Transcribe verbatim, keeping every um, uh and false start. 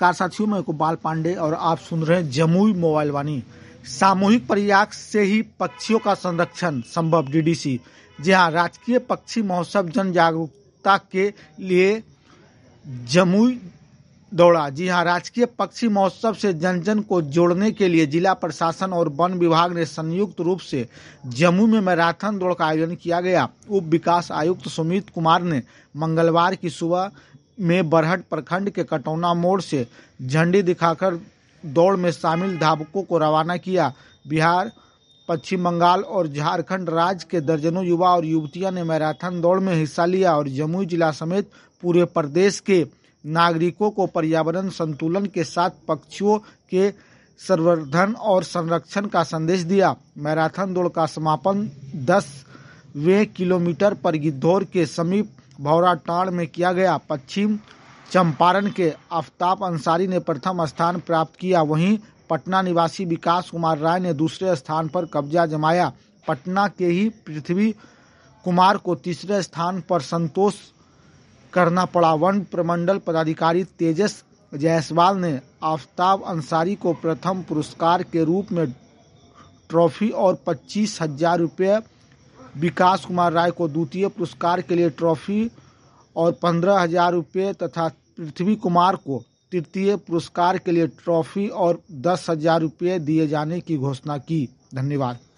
नमस्कार साथियों, मैं इकबाल पांडे और आप सुन रहे हैं जमुई मोबाइल वाणी। सामूहिक प्रयास से ही पक्षियों का संरक्षण संभव, डीडीसी। जी हाँ, राजकीय पक्षी महोत्सव जन जागरूकता के लिए जमुई दौड़ा। जी हाँ, राजकीय पक्षी महोत्सव से जन जन को जोड़ने के लिए जिला प्रशासन और वन विभाग ने संयुक्त रूप से जमुई में मैराथन दौड़ का आयोजन किया गया। उप विकास आयुक्त सुमित कुमार ने मंगलवार की सुबह में बरहट प्रखंड के कटौना मोड़ से झंडी दिखाकर दौड़ में शामिल धावकों को रवाना किया। बिहार, पश्चिम बंगाल और झारखंड राज्य के दर्जनों युवा और युवतियां ने मैराथन दौड़ में हिस्सा लिया और जमुई जिला समेत पूरे प्रदेश के नागरिकों को पर्यावरण संतुलन के साथ पक्षियों के संवर्धन और संरक्षण का संदेश दिया। मैराथन दौड़ का समापन दसवें किलोमीटर पर गिद्धौर के समीप भौराटांड़ में किया गया। पश्चिम चंपारण के आफ्ताब अंसारी ने प्रथम स्थान प्राप्त किया, वहीं पटना निवासी विकास कुमार राय ने दूसरे स्थान पर कब्जा जमाया। पटना के ही पृथ्वी कुमार को तीसरे स्थान पर संतोष करना पड़ा। वन प्रमंडल पदाधिकारी तेजस जायसवाल ने आफ्ताब अंसारी को प्रथम पुरस्कार के रूप में ट्रॉफी और पच्चीस हजार रुपये, विकास कुमार राय को द्वितीय पुरस्कार के लिए ट्रॉफी और पंद्रह हजार रुपये तथा पृथ्वी कुमार को तृतीय पुरस्कार के लिए ट्रॉफी और दस हजार रुपये दिए जाने की घोषणा की। धन्यवाद।